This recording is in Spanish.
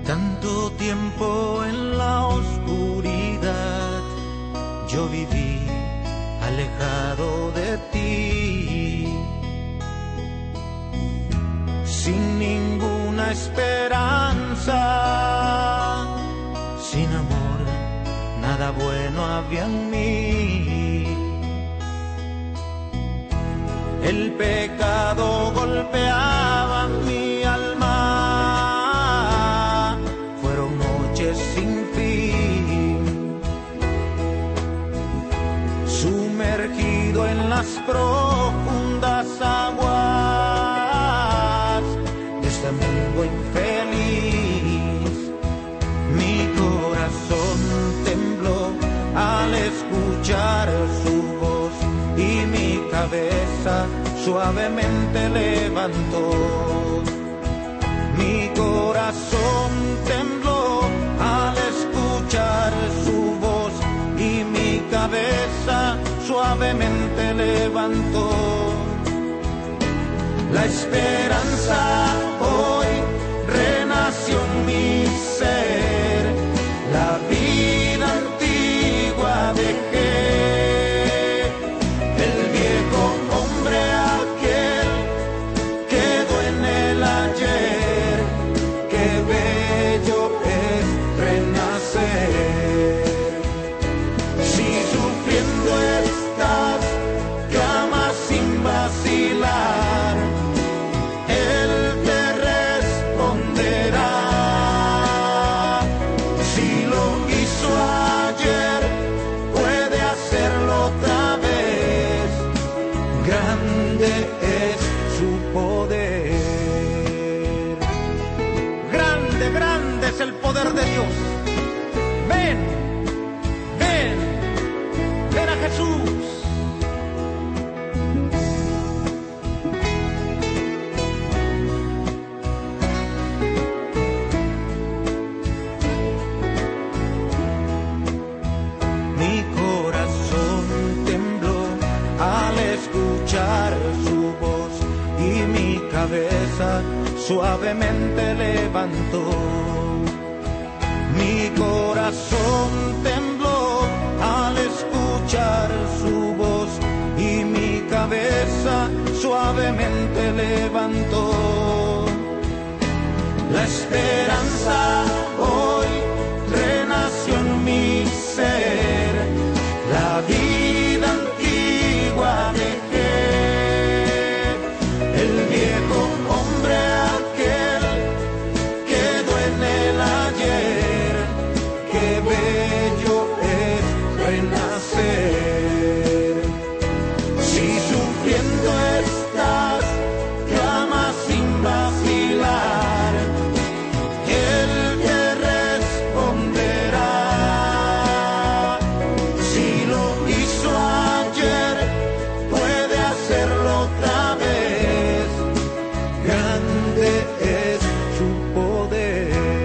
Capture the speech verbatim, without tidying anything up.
Tanto tiempo en la oscuridad yo viví alejado de ti, sin ninguna esperanza, sin amor, nada bueno había en mí. El pecado golpeaba mi alma, fueron noches sin fin, sumergido en las profundas aguas de este mundo infeliz. Mi corazón tembló al escuchar su voz y mi cabeza suavemente levantó. Mi corazón tembló al escuchar su voz y mi cabeza suavemente levantó. La esperanza hoy renació en mi ser, la vida antigua dejé. El poder de Dios. Ven, ven, ven a Jesús. Mi corazón tembló al escuchar su voz y mi cabeza suavemente levantó. Mi corazón tembló al escuchar su voz y mi cabeza suavemente levantó. La esperanza hoy renació en mi ser, la vida antigua dejé. El viejo hombre aquel quedó en el ayer. Qué bello es renacer. Si sufriendo estás, clama sin vacilar. Él te responderá. Si lo hizo ayer, puede hacerlo otra vez. Grande es su poder.